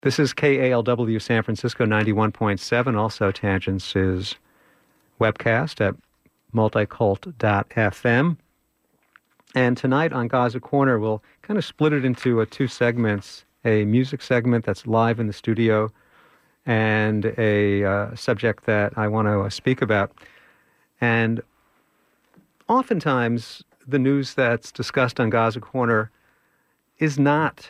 This is KALW San Francisco 91.7, also Tangents' webcast at multicult.fm. And tonight on Gaza Corner, we'll kind of split it into two segments, a music segment that's live in the studio and a subject that I want to speak about. And oftentimes, the news that's discussed on Gaza Corner is not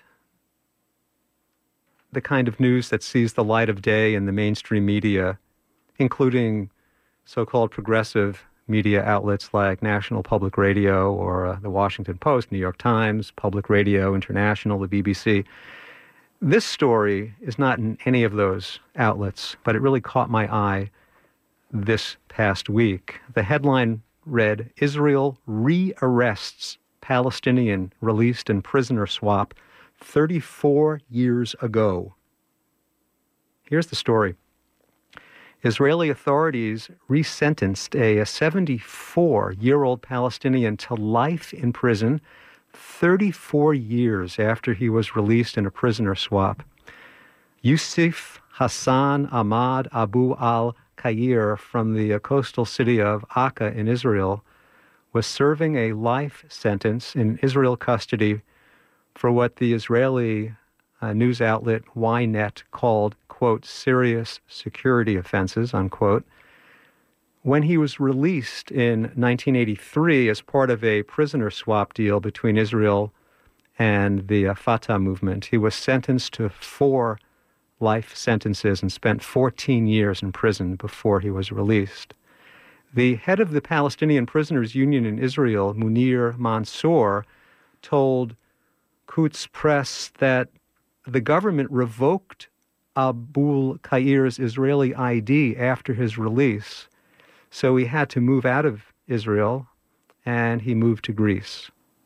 the kind of news that sees the light of day in the mainstream media, including so-called progressive media outlets like National Public Radio or the Washington Post, New York Times, Public Radio International, the BBC. This story is not in any of those outlets, but it really caught my eye this past week. The headline read, Israel re-arrests Palestinian released in prisoner swap 34 years ago. Here's the story. Israeli authorities resentenced a 74-year-old Palestinian to life in prison 34 years after he was released in a prisoner swap. Yusuf Hassan Ahmad Abu al-Khair from the coastal city of Akka in Israel was serving a life sentence in Israel custody for what the Israeli news outlet Ynet called, quote, serious security offenses, unquote. When he was released in 1983 as part of a prisoner swap deal between Israel and the Fatah movement, he was sentenced to 4 life sentences and spent 14 years in prison before he was released. The head of the Palestinian Prisoners Union in Israel, Munir Mansour, told Quds Press that the government revoked Abu al-Khair's Israeli ID after his release, so he had to move out of Israel, and he moved to Greece.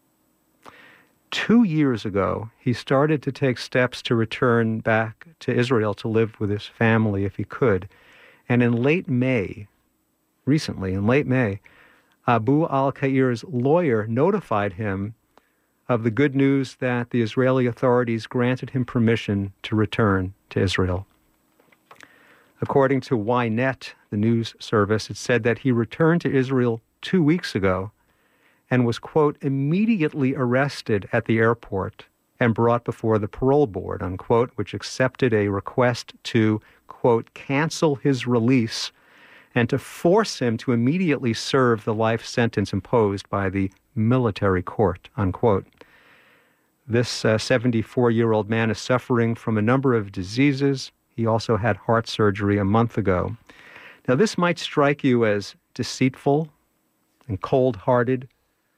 2 years ago, he started to take steps to return back to Israel to live with his family if he could, and recently in late May, Abu al-Khair's lawyer notified him of the good news that the Israeli authorities granted him permission to return to Israel. According to Ynet, the news service, it said that he returned to Israel 2 weeks ago and was, quote, immediately arrested at the airport and brought before the parole board, unquote, which accepted a request to, quote, cancel his release and to force him to immediately serve the life sentence imposed by the military court, unquote. This 74-year-old man is suffering from a number of diseases. He also had heart surgery a month ago. Now, this might strike you as deceitful and cold-hearted,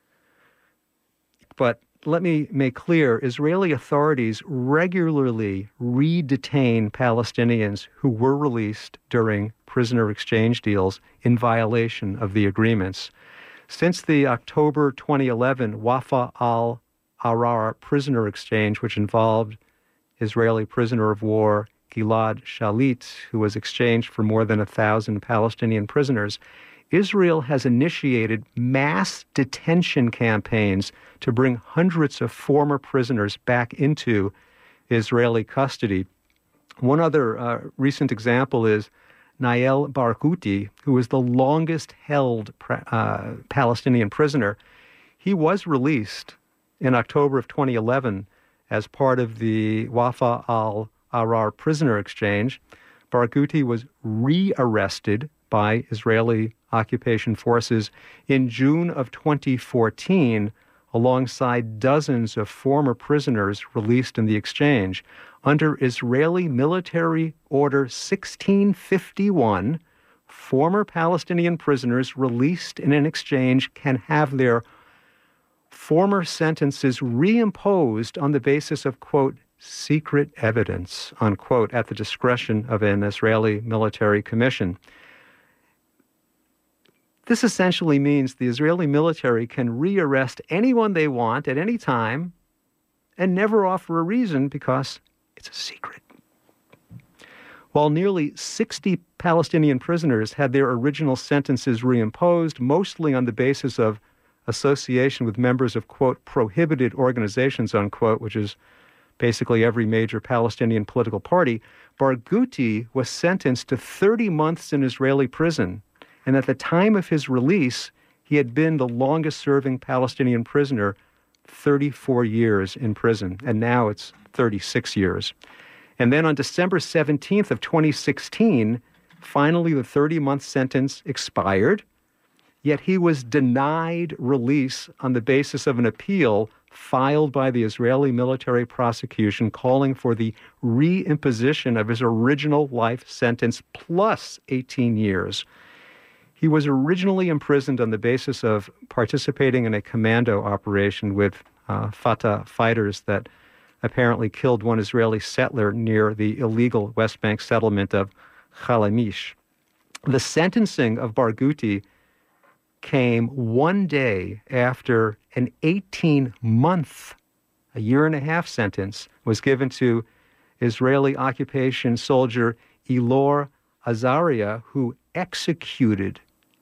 but let me make clear, Israeli authorities regularly re-detain Palestinians who were released during prisoner exchange deals in violation of the agreements. Since the October 2011 Wafa al-Arar prisoner exchange, which involved Israeli prisoner of war Gilad Shalit, who was exchanged for more than 1,000 Palestinian prisoners, Israel has initiated mass detention campaigns to bring hundreds of former prisoners back into Israeli custody. One other recent example is Nael Barghouti, who was the longest-held Palestinian prisoner. He was released in October of 2011 as part of the Wafa al-Arar prisoner exchange. Barghouti was re-arrested by Israeli occupation forces in June of 2014 alongside dozens of former prisoners released in the exchange. Under Israeli military order 1651, former Palestinian prisoners released in an exchange can have their former sentences reimposed on the basis of, quote, secret evidence, unquote, at the discretion of an Israeli military commission. This essentially means the Israeli military can rearrest anyone they want at any time and never offer a reason because it's a secret. While nearly 60 Palestinian prisoners had their original sentences reimposed, mostly on the basis of association with members of, quote, prohibited organizations, unquote, which is basically every major Palestinian political party, Barghouti was sentenced to 30 months in Israeli prison. And at the time of his release, he had been the longest-serving Palestinian prisoner, 34 years in prison, and now it's 36 years. And then on December 17th of 2016, finally the 30-month sentence expired, yet he was denied release on the basis of an appeal filed by the Israeli military prosecution calling for the reimposition of his original life sentence plus 18 years. He was originally imprisoned on the basis of participating in a commando operation with Fatah fighters that apparently killed one Israeli settler near the illegal West Bank settlement of Chalamish. The sentencing of Barghouti came one day after an 18-month, a year-and-a-half sentence was given to Israeli occupation soldier Elor Azaria, who executed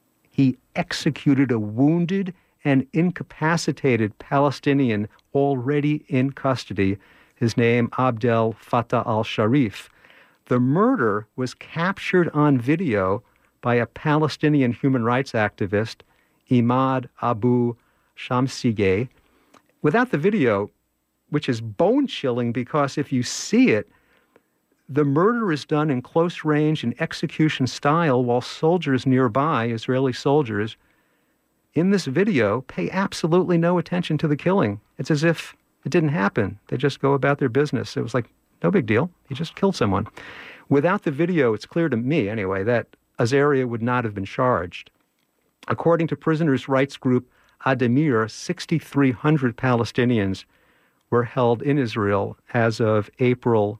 a wounded and incapacitated Palestinian already in custody, his name Abdel Fattah al-Sharif. The murder was captured on video by a Palestinian human rights activist, Imad Abu Shamsigeh. Without the video, which is bone-chilling because if you see it, the murder is done in close range and execution style while soldiers nearby, Israeli soldiers, in this video pay absolutely no attention to the killing. It's as if it didn't happen. They just go about their business. It was like, no big deal. He just killed someone. Without the video, it's clear to me anyway that Azaria would not have been charged. According to prisoners' rights group Ademir, 6,300 Palestinians were held in Israel as of April.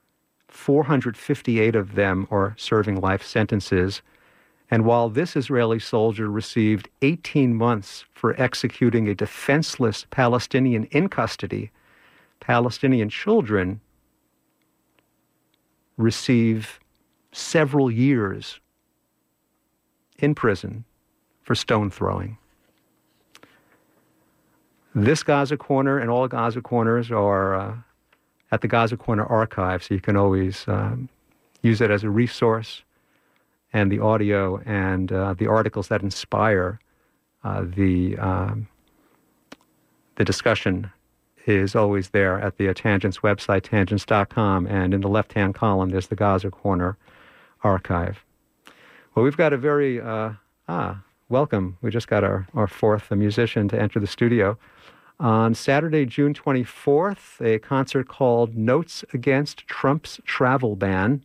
458 of them are serving life sentences. And while this Israeli soldier received 18 months for executing a defenseless Palestinian in custody, Palestinian children receive several years in prison for stone throwing. This Gaza Corner and all Gaza Corners are at the Gaza Corner archive, so you can always use it as a resource, and the audio and the articles that inspire the discussion is always there at the Tangents website, tangents.com, and in the left-hand column, there's the Gaza Corner archive. Well, we've got a very, welcome. We just got our fourth musician to enter the studio. On Saturday, June 24th, a concert called Notes Against Trump's Travel Ban,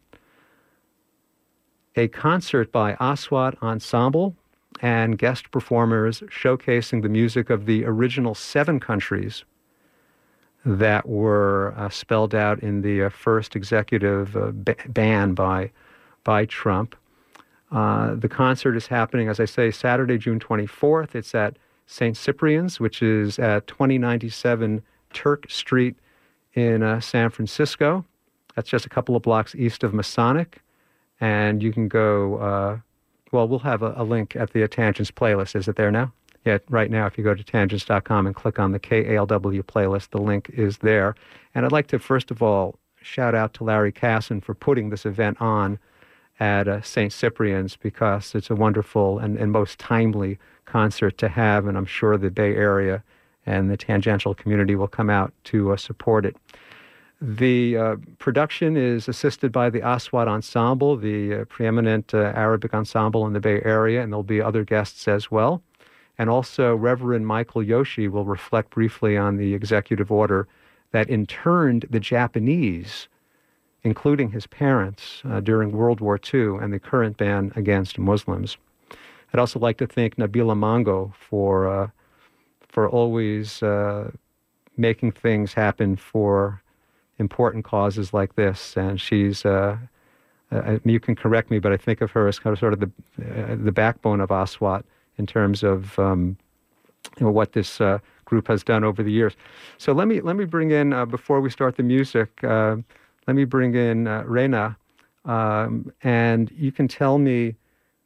a concert by Aswat Ensemble and guest performers showcasing the music of the original 7 countries that were spelled out in the first executive ban by Trump. The concert is happening, as I say, Saturday, June 24th. It's at St. Cyprian's, which is at 2097 Turk Street in San Francisco. That's just a couple of blocks east of Masonic. And you can go, we'll have a link at the Tangents playlist. Is it there now? Yeah, right now, if you go to tangents.com and click on the KALW playlist, the link is there. And I'd like to, first of all, shout out to Larry Casson for putting this event on at St. Cyprian's, because it's a wonderful and most timely concert to have, and I'm sure the Bay Area and the tangential community will come out to support it. The production is assisted by the Aswat Ensemble, the preeminent Arabic ensemble in the Bay Area, and there'll be other guests as well. And also Reverend Michael Yoshi will reflect briefly on the executive order that interned the Japanese, including his parents, during World War II and the current ban against Muslims. I'd also like to thank Nabila Mongo for always making things happen for important causes like this. And she's, you can correct me, but I think of her as kind of sort of the backbone of Aswat in terms of what this group has done over the years. So let me bring in, before we start the music, let me bring in Reina, and you can tell me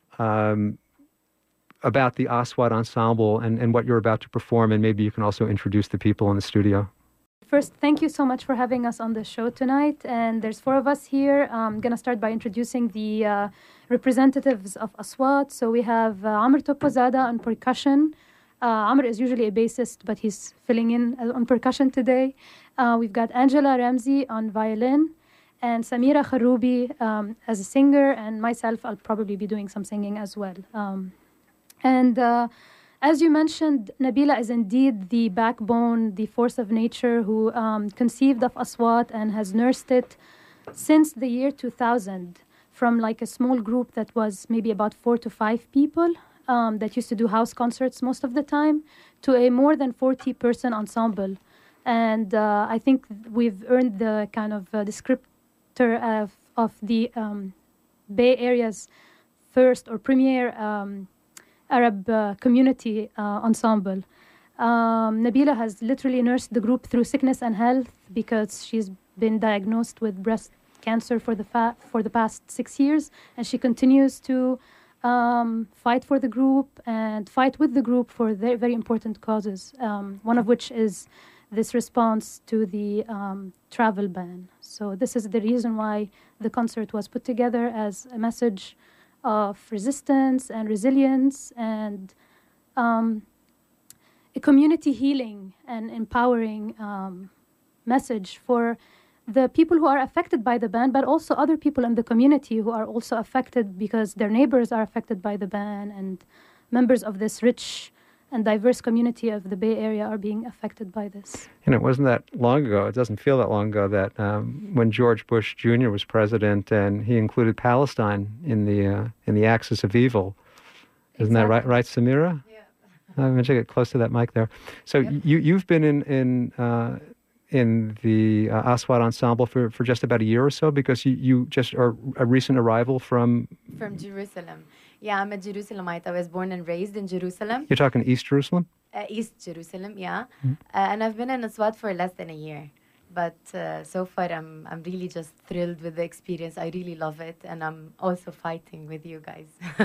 about the Aswat Ensemble and what you're about to perform, and maybe you can also introduce the people in the studio. First, thank you so much for having us on the show tonight. And there's four of us here. I'm going to start by introducing the representatives of Aswat. So we have Amr Topozada on percussion. Amr is usually a bassist, but he's filling in on percussion today. We've got Angela Ramsey on violin, and Samira Kharoubi as a singer, and myself, I'll probably be doing some singing as well. And as you mentioned, Nabila is indeed the backbone, the force of nature who conceived of Aswat and has nursed it since the year 2000, from like a small group that was maybe about 4 to 5 people that used to do house concerts most of the time, to a more than 40-person ensemble. And I think we've earned the kind of descriptor of the Bay Area's first or premier Arab community ensemble. Nabila has literally nursed the group through sickness and health because she's been diagnosed with breast cancer for the past 6 years, and she continues to fight for the group and fight with the group for very, very important causes, one of which is this response to the travel ban. So this is the reason why the concert was put together, as a message of resistance and resilience and a community healing and empowering message for the people who are affected by the ban, but also other people in the community who are also affected because their neighbors are affected by the ban, and members of this rich and diverse community of the Bay Area are being affected by this. And it wasn't that long ago, it doesn't feel that long ago, that when George Bush Jr. was president and he included Palestine in the axis of evil. Isn't that right, Samira? Yeah. I'm going to get close to that mic there. So yep. You've been in the Aswat ensemble for just about a year or so, because you just are a recent arrival from Jerusalem. Yeah, I'm a Jerusalemite. I was born and raised in Jerusalem. You're talking East Jerusalem? East Jerusalem, yeah. Mm-hmm. And I've been in Aswat for less than a year. But so far, I'm really just thrilled with the experience. I really love it. And I'm also fighting with you guys.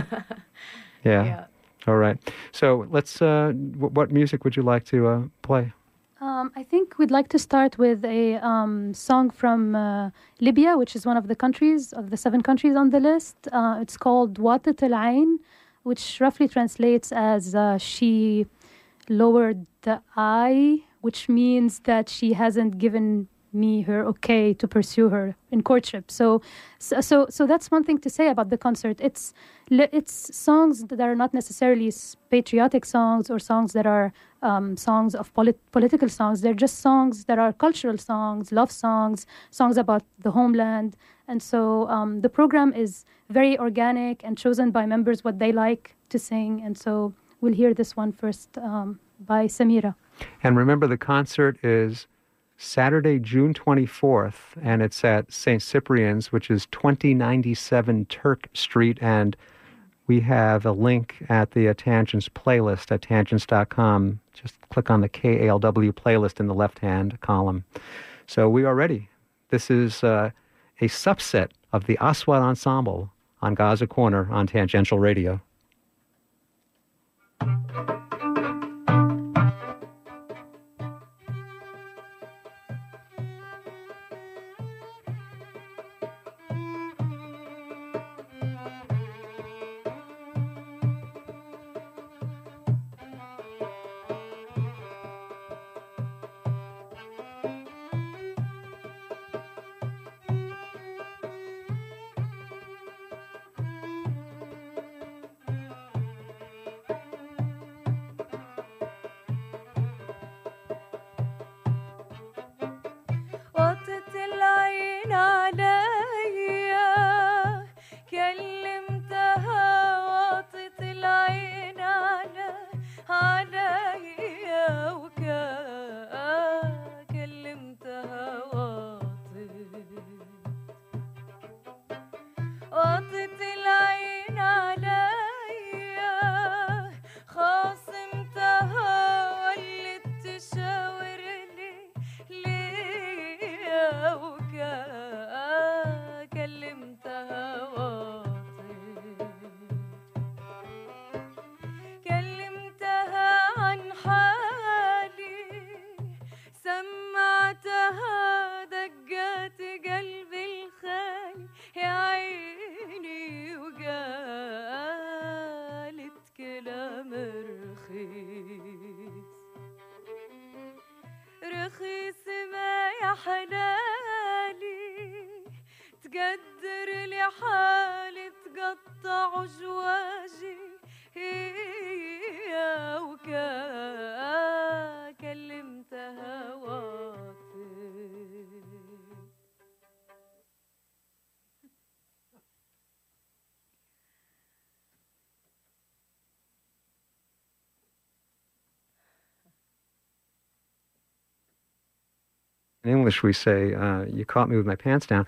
Yeah. All right. So let's, what music would you like to play? I think we'd like to start with a song from Libya, which is one of the countries, of the 7 countries on the list. It's called Watat al-Ain, which roughly translates as she lowered the eye, which means that she hasn't given me her okay to pursue her in courtship. So that's one thing to say about the concert. It's songs that are not necessarily patriotic songs or songs that are songs of political songs. They're just songs that are cultural songs, love songs, songs about the homeland. And so the program is very organic and chosen by members what they like to sing. And so we'll hear this one first by Samira. And remember, the concert is Saturday, June 24th, and it's at St. Cyprian's, which is 2097 Turk Street, and we have a link at the Tangents playlist at tangents.com. Just click on the KALW playlist in the left-hand column. So we are ready. This is a subset of the Aswat Ensemble on Gaza Corner on Tangential Radio. يا عيني وقالت كلام رخيص رخيص ما يا حلالي تقدر لي حالي تقطع جواجي هي كلمتها واطي In English, we say, you caught me with my pants down.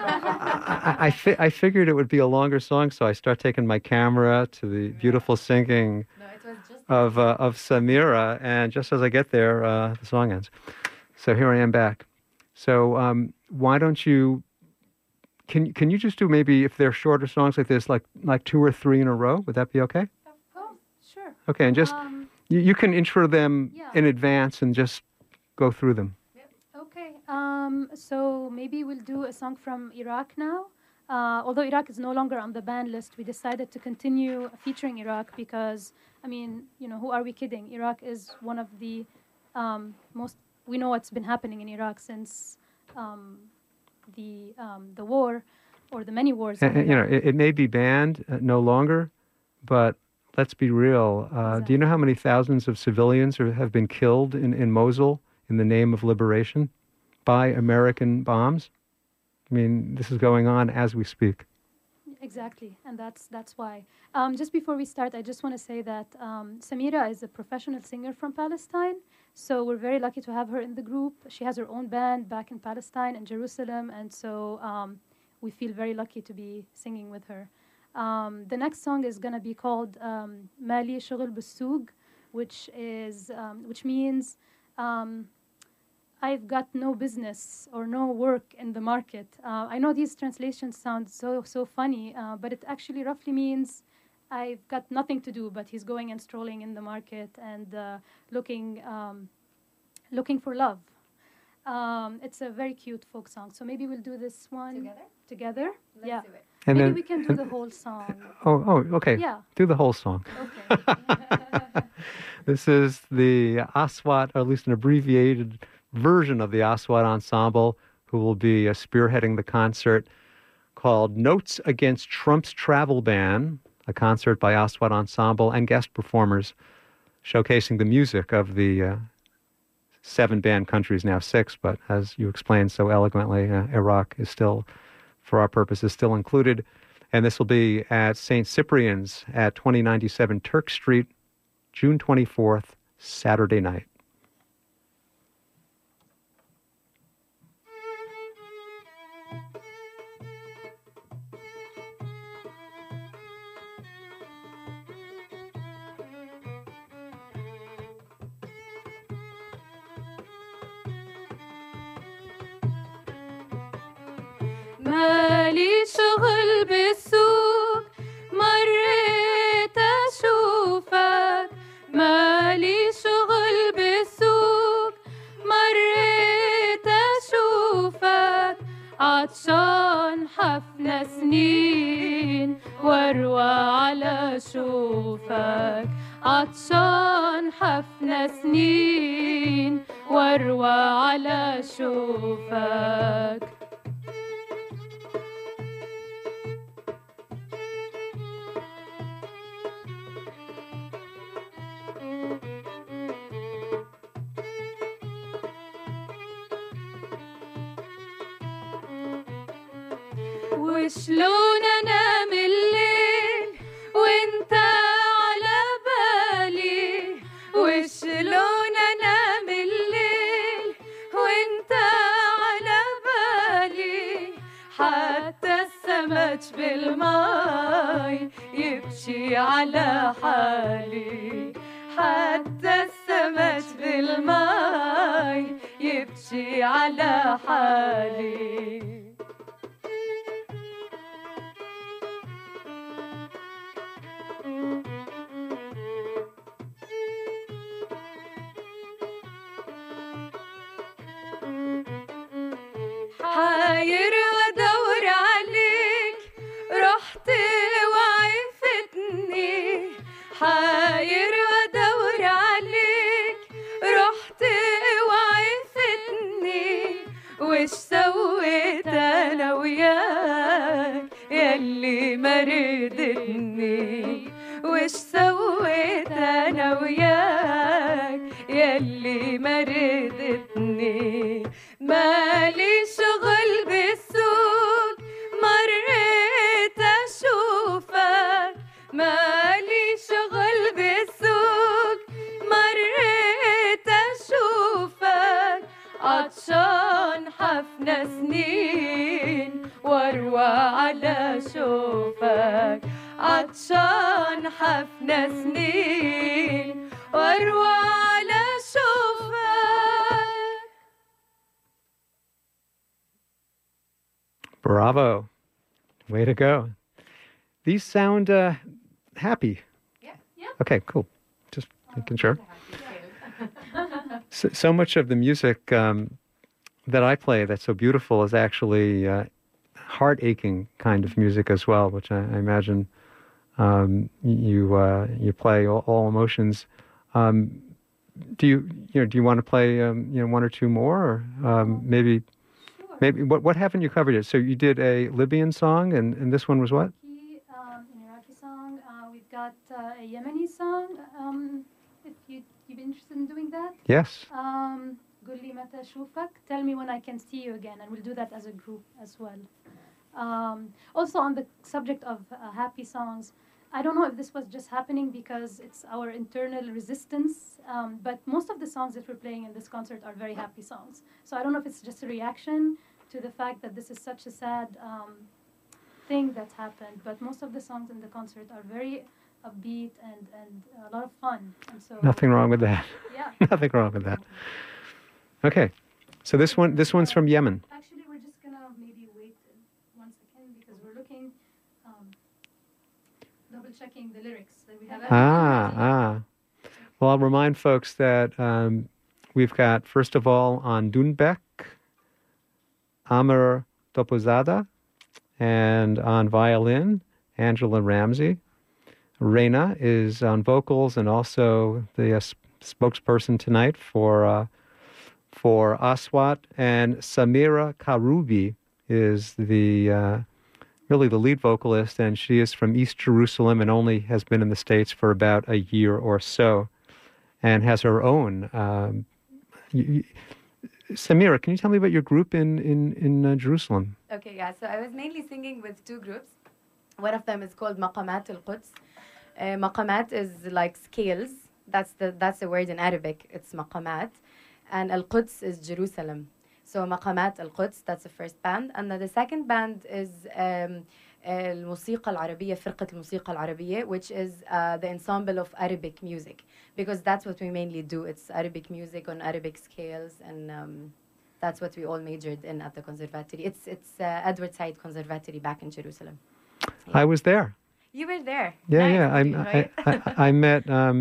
I figured it would be a longer song, so I start taking my camera to the beautiful singing of Samira, and just as I get there, the song ends. So here I am back. So why don't you, can you just do maybe, if they're shorter songs like this, like 2 or 3 in a row? Would that be okay? Oh, sure. Okay, and just, you can intro them in advance and just go through them. Okay, so maybe we'll do a song from Iraq now. Although Iraq is no longer on the ban list, we decided to continue featuring Iraq because, I mean, you know, who are we kidding? Iraq is one of the most, we know what's been happening in Iraq since the war, or the many wars. You know, it may be banned no longer, but let's be real. Do you know how many thousands of civilians have been killed in Mosul in the name of liberation by American bombs? I mean, this is going on as we speak. Exactly, and that's why. Just before we start, I just want to say that Samira is a professional singer from Palestine, so we're very lucky to have her in the group. She has her own band back in Palestine and Jerusalem, and so we feel very lucky to be singing with her. The next song is going to be called Mali Shughul Bussoug, which means I've got no business or no work in the market. I know these translations sound so funny, but it actually roughly means I've got nothing to do, but he's going and strolling in the market and looking for love. It's a very cute folk song. So maybe we'll do this one together. Let's do it. And maybe then, we can do the whole song. Oh, okay. Yeah. Do the whole song. Okay. This is the Aswat, or at least an abbreviated version of the Aswat Ensemble, who will be spearheading the concert called Notes Against Trump's Travel Ban, a concert by Aswat Ensemble and guest performers showcasing the music of the 7 banned countries, now 6, but as you explained so eloquently, Iraq is still, for our purposes, still included. And this will be at St. Cyprian's at 2097 Turk Street, June 24th, Saturday night. مالي شغل بالسوق مريت أشوفك مالي شغل بالسوق مريت أشوفك عطشان حفنة سنين واروى على شوفك عطشان حفنة سنين واروى على شوفك وشلون انام الليل وانت على بالي وشلون انام الليل وانت على بالي حتى السمك بالماي يبكي على حالي حتى السمك بالماي يبكي على حالي حاير ودور عليك ردتني وش سويت انا وياك يلي ما ردتني مالي شغل بالسوق مريت اشوفك مالي شغل بالسوق مريت اشوفك عطشان حفنة سنين واروى على شوفك عطشان حفنة سنين واروى على شوفك. Bravo. Way to go. These sound happy. Yeah. Okay, cool. Just making sure. So much of the music that I play that's so beautiful is actually heart-aching kind of music as well, which I imagine you play all emotions. Do you want to play one or two more, or maybe what haven't you covered yet? So you did a Libyan song, and this one was what? An Iraqi song. We've got a Yemeni song. If you'd be interested in doing that. Yes. قل لي متى أشوفك. Tell me when I can see you again, and we'll do that as a group as well. Also on the subject of happy songs, I don't know if this was just happening because it's our internal resistance, but most of the songs that we're playing in this concert are very happy songs. So I don't know if it's just a reaction to the fact that this is such a sad thing that's happened, but most of the songs in the concert are very upbeat and a lot of fun. And so Nothing wrong with that. Yeah. Nothing wrong with that. Okay. So this one's from Yemen. Actually, we're just gonna maybe wait 1 second because we're looking, double checking the lyrics that we have. Well, I'll remind folks that we've got, first of all, on Dunbek, Amr Topozada, and on violin, Angela Ramsey. Reina is on vocals and also the spokesperson tonight for Aswat, and Samira Karoubi is really the lead vocalist, and she is from East Jerusalem and only has been in the States for about a year or so, and has her own. Samira, can you tell me about your group in Jerusalem? Okay, yeah. So I was mainly singing with two groups. One of them is called Maqamat al-Quds. Maqamat is like scales. That's the word in Arabic. It's maqamat. And Al-Quds is Jerusalem. So Maqamat Al-Quds, that's the first band. And then the second band is الموسيقى العربية, فرقة الموسيقى العربية, which is the ensemble of Arabic music. Because that's what we mainly do. It's Arabic music on Arabic scales. And that's what we all majored in at the conservatory. It's Edward Said Conservatory back in Jerusalem. Yeah. I was there. You were there. Yeah, Nice. I met.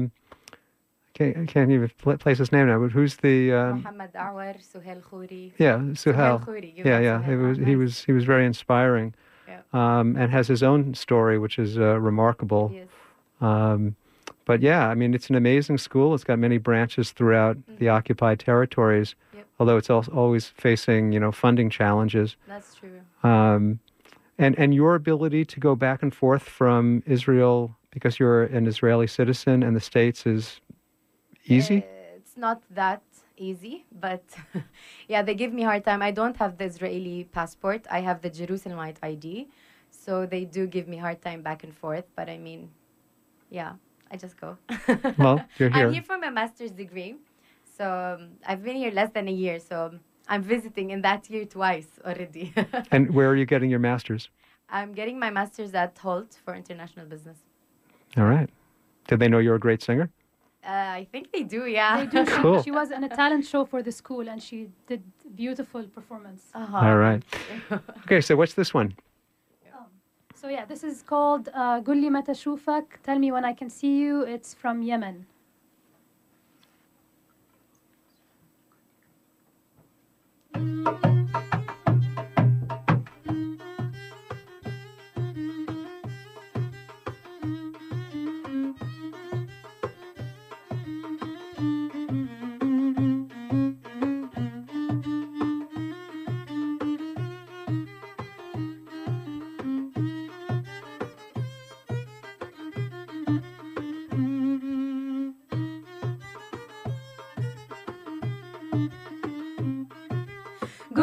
I can't even place his name now. But who's the? Muhammad Awar, Suhail Khouri. Yeah, Suhail. Khouri. Yeah. He was very inspiring, Yeah. and has his own story, which is remarkable. Yes. But yeah, I mean, it's an amazing school. It's got many branches throughout the occupied territories. Yep. Although it's also always facing, funding challenges. That's true. And your ability to go back and forth from Israel, because you're an Israeli citizen, and the States is easy? It's not that easy, but yeah, they give me a hard time. I don't have the Israeli passport. I have the Jerusalemite ID. So they do give me a hard time back and forth. But I mean, yeah, I just go. Well, you're here. I'm here for my master's degree. So I've been here less than a year. So I'm visiting in that year twice already. And where are you getting your master's? I'm getting my master's at Holt for international business. All right. Did they know you're a great singer? I think they do, yeah. They do. Cool. She was in a talent show for the school, and she did beautiful performance. All right. Okay, so what's this one? So yeah, this is called قل لي متى أشوفك. Tell me when I can see you. It's from Yemen.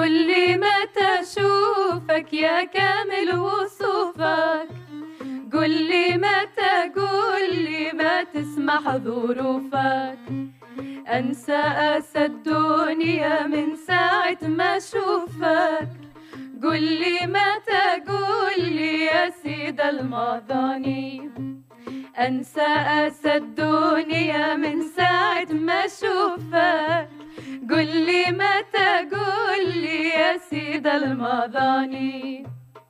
قولي متى أشوفك يا كامل وصوفك قولي متى قولي ما تسمح ظروفك أنسى أسى الدنيا من ساعة ما أشوفك قولي متى قولي يا سيد المظاني أنسى أسى الدنيا من ساعة ما أشوفك قولي متى قولي يا سيد المظاني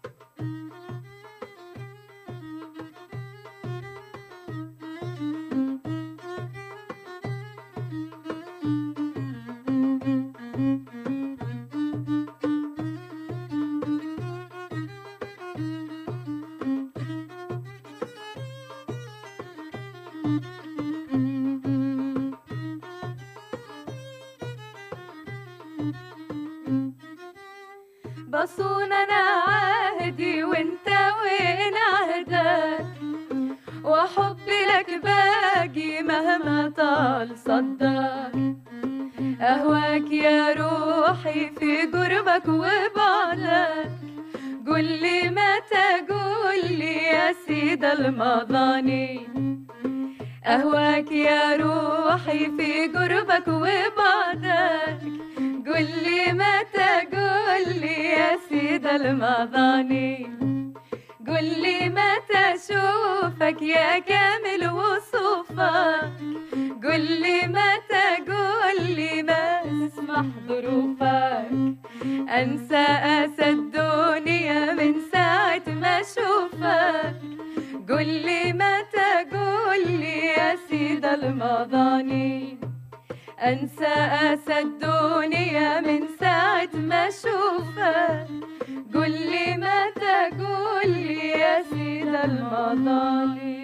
بصون أنا عهدي وانت وين عهدك وحبي لك باقي مهما طال صدك أهواك يا روحي في قربك وبعدك قولي متى قولي يا سيد المظاني أهواك يا روحي في قربك وبعدك قولي متى قولي يا سيد المظاني قولي متى أشوفك يا كامل وصوفك قولي متى قولي ما تسمح ظروفك أنسى أسى الدنيا من ساعة ما أشوفك قولي متى قولي يا سيد المظاني أنسى أسى الدنيا من ساعة ما أشوفك قولي متى قولي يا سيد المظالم.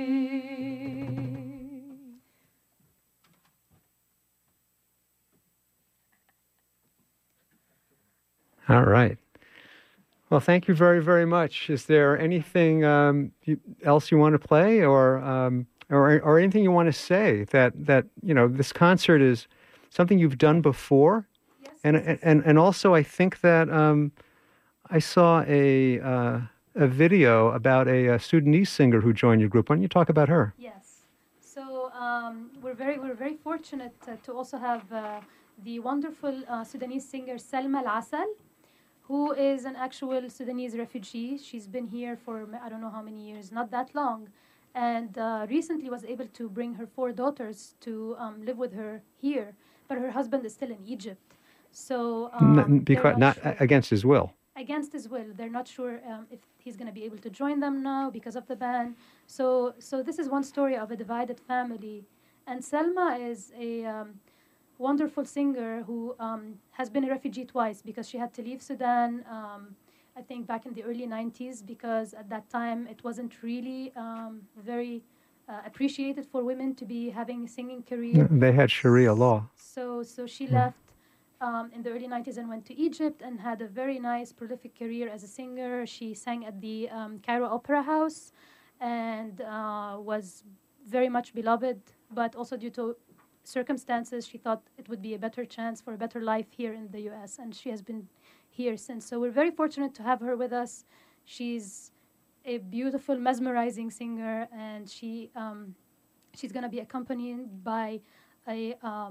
All right. Well, thank you very, very much. Is there anything else you want to play, or anything you want to say that you know this concert is something you've done before? Yes. And also I think that I saw a video about a Sudanese singer who joined your group. Why don't you talk about her? Yes. So we're very fortunate to also have the wonderful Sudanese singer Salma Al-Asal, who is an actual Sudanese refugee. She's been here for I don't know how many years, not that long, and recently was able to bring her 4 daughters to live with her here, but her husband is still in Egypt. So not against his will. Against his will. They're not sure if he's going to be able to join them now because of the ban. So this is one story of a divided family. And Selma is a wonderful singer who has been a refugee twice because she had to leave Sudan, I think back in the early 90s, because at that time it wasn't really very appreciated for women to be having a singing career. They had Sharia law. So she left in the early 90s and went to Egypt and had a very nice, prolific career as a singer. She sang at the Cairo Opera House and was very much beloved, but also due to circumstances, she thought it would be a better chance for a better life here in the U.S., and she has been here since. So we're very fortunate to have her with us. She's a beautiful, mesmerizing singer, and she's going to be accompanied by a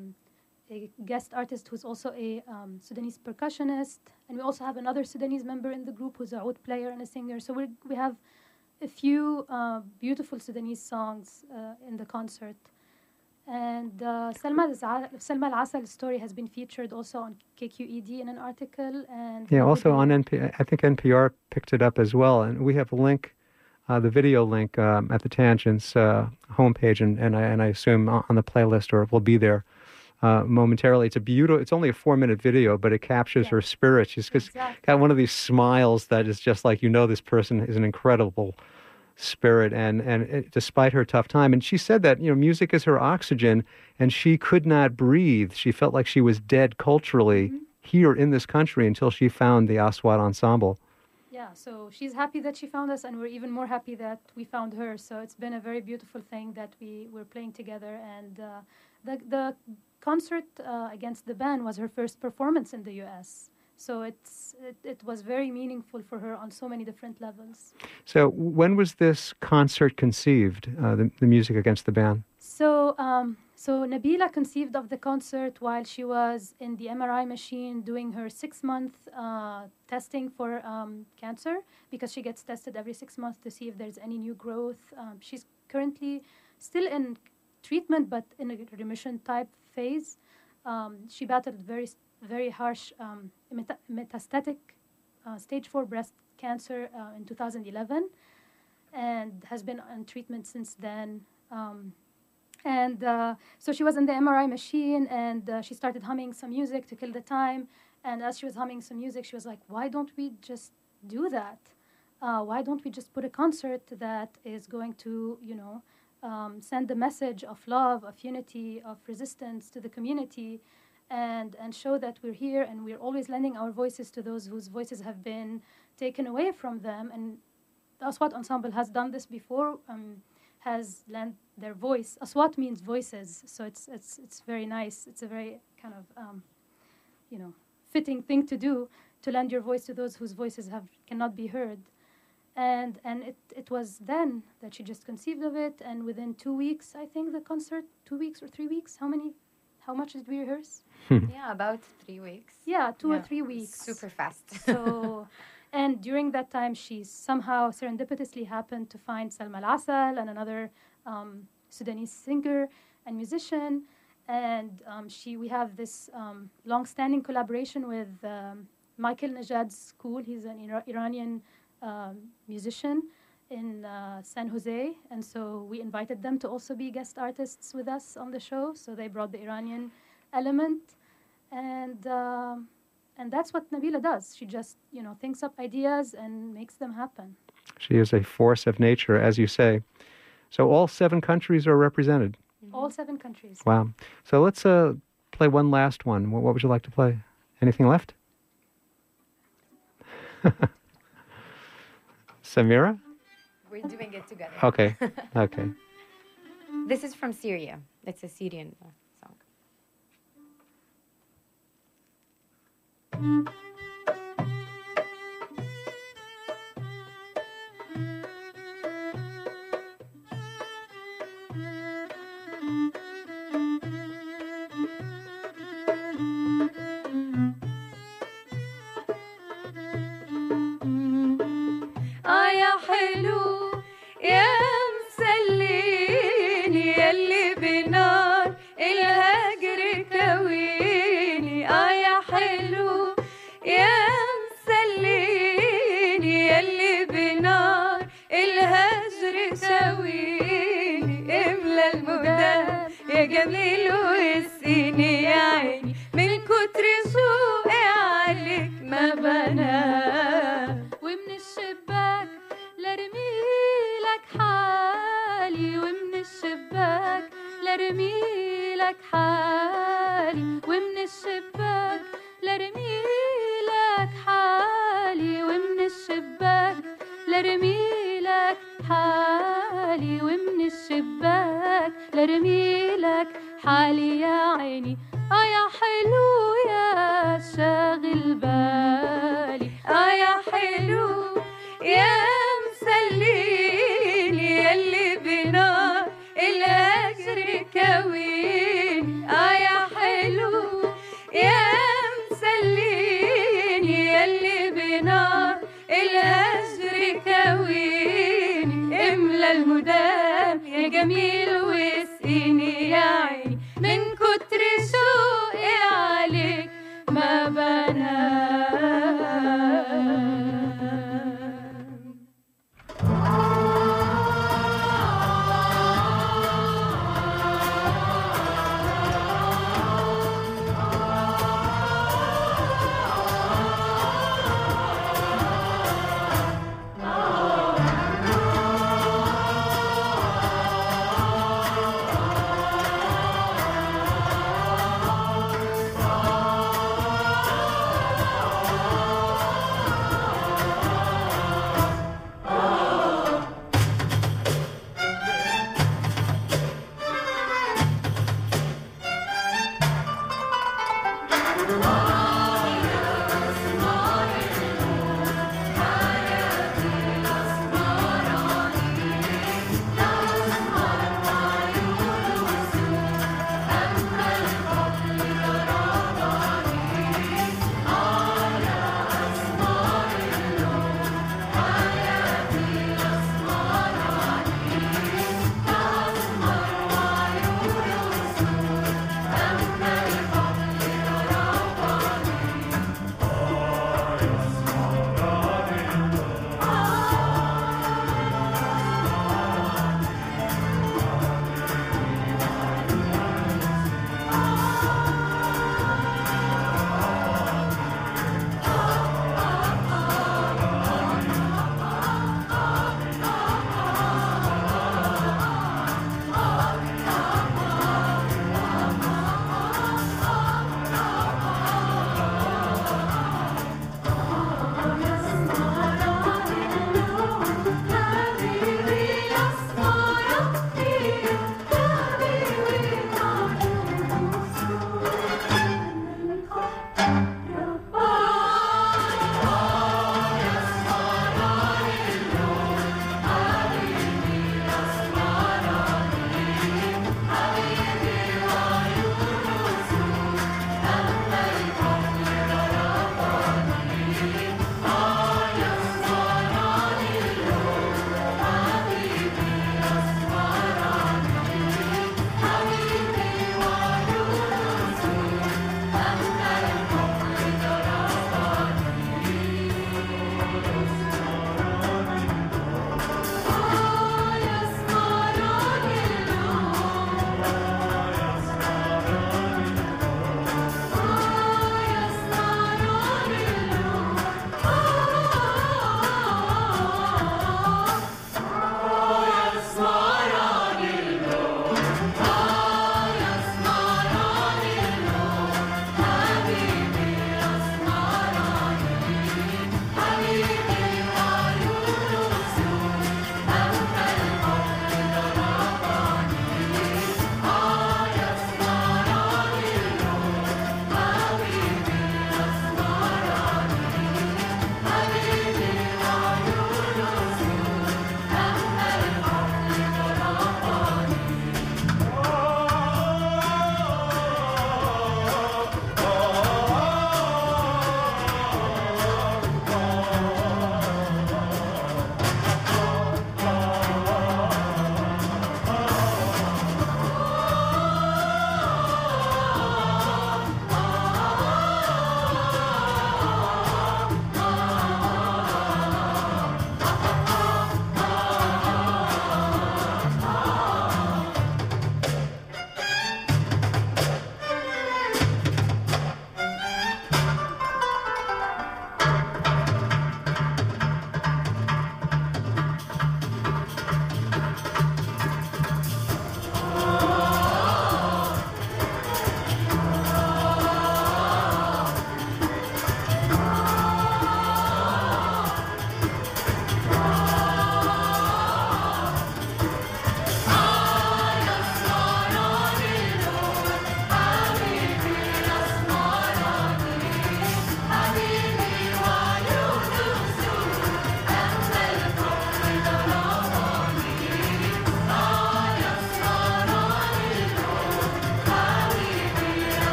guest artist who's also a Sudanese percussionist, and we also have another Sudanese member in the group who's a oud player and a singer. So we have a few beautiful Sudanese songs in the concert. And Salma Al-Asal's story has been featured also on KQED in an article. And also on NPR. I think NPR picked it up as well. And we have a link, the video link at the Tangents homepage, and I assume on the playlist, or it will be there momentarily. It's only a 4-minute video, but it captures her spirit. She's got one of these smiles that is just like, this person is an incredible spirit, and despite her tough time. And she said that, music is her oxygen, and she could not breathe. She felt like she was dead culturally here in this country until she found the Aswat Ensemble. Yeah, so she's happy that she found us, and we're even more happy that we found her. So it's been a very beautiful thing that we were playing together. And the concert against the ban was her first performance in the U.S. So it was very meaningful for her on so many different levels. So when was this concert conceived, the Music Against the Ban? So Nabila conceived of the concert while she was in the MRI machine doing her 6-month testing for cancer, because she gets tested every 6 months to see if there's any new growth. She's currently still in treatment, but in a remission type phase. She battled very harsh metastatic stage 4 breast cancer in 2011 and has been on treatment since then. So she was in the MRI machine, and she started humming some music to kill the time. And as she was humming some music, she was like, why don't we just do that? Why don't we just put a concert that is going to, send a message of love, of unity, of resistance to the community, and show that we're here and we're always lending our voices to those whose voices have been taken away from them. And the Aswat Ensemble has done this before, has lent their voice. Aswat means voices, so it's very nice. It's a very kind of, fitting thing to do, to lend your voice to those whose voices cannot be heard. And it was then that she just conceived of it, and within 2 weeks, I think the concert, 2 weeks or 3 weeks, how much did we rehearse? Yeah, about 3 weeks. Yeah, 2 or 3 weeks. Super fast. So, and during that time, she somehow serendipitously happened to find Salma Al-Asal and another Sudanese singer and musician. And we have this long-standing collaboration with Michael Najad's school. He's an Iranian musician in San Jose, and so we invited them to also be guest artists with us on the show. So they brought the Iranian element, and that's what Nabila does. She just thinks up ideas and makes them happen. She is a force of nature, as you say. So all 7 countries are represented. All 7 countries. Wow. So let's play one last one. What would you like to play? Anything left? Samira? We're doing it together. Okay. Okay. This is from Syria. It's a Syrian song. يا حلو يا مسليني يلي بنار الهجر كويني يا حلو يا مسليني يلي بنار الهجر كويني املى المدام يا جميل واسقيني يا عيني من كتر سوقي عليك ما بنام ومن الشباك لارمي لك حالي ومن الشباك لارمي لك حالي ومن الشباك لارمي لك حالي ومن الشباك لارمي لك حالي ومن الشباك لارمي لك حالي يا عيني يا حلو يا شاغل بالي يا حلو يا مسليني يلي بنار الهجر كويني يا حلو يا مسليني يلي بنار الهجر كويني املى المدام يا جميل واسقيني يا عيني من كتر شوقي عليك ما بنام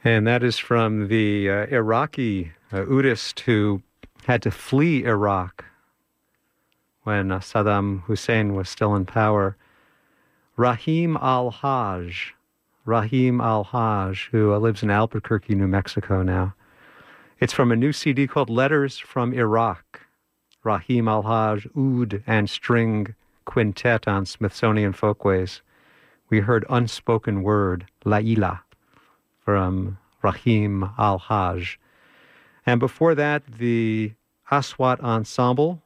And that is from the Iraqi Udist who had to flee Iraq when Saddam Hussein was still in power. Rahim al-Hajj, who lives in Albuquerque, New Mexico now. It's from a new CD called Letters from Iraq. Rahim al-Hajj, oud and string quintet on Smithsonian Folkways. We heard Unspoken Word, Laila, from Rahim al-Hajj. And before that, the Aswat Ensemble.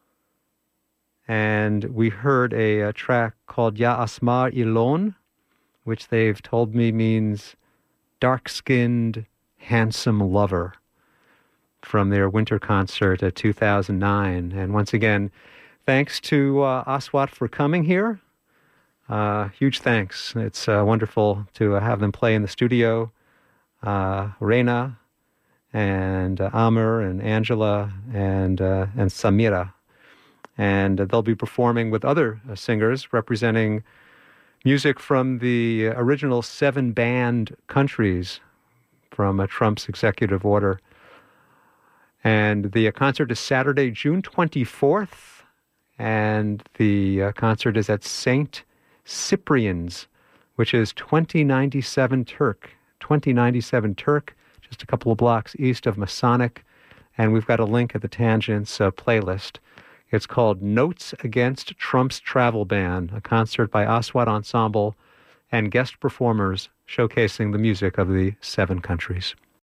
And we heard a track called Ya Asmar Ilon, which they've told me means dark-skinned, handsome lover, from their winter concert at 2009. And once again, thanks to Aswat for coming here. Huge thanks. It's wonderful to have them play in the studio. Reina and Amr and Angela and Samira. And they'll be performing with other singers representing music from the original 7 banned countries from Trump's executive order. And the concert is Saturday, June 24th, and the concert is at St. Cyprian's, which is 2097 Turk, just a couple of blocks east of Masonic, and we've got a link at the Tangents playlist. It's called Notes Against Trump's Travel Ban, a concert by Aswat Ensemble and guest performers showcasing the music of the 7 countries.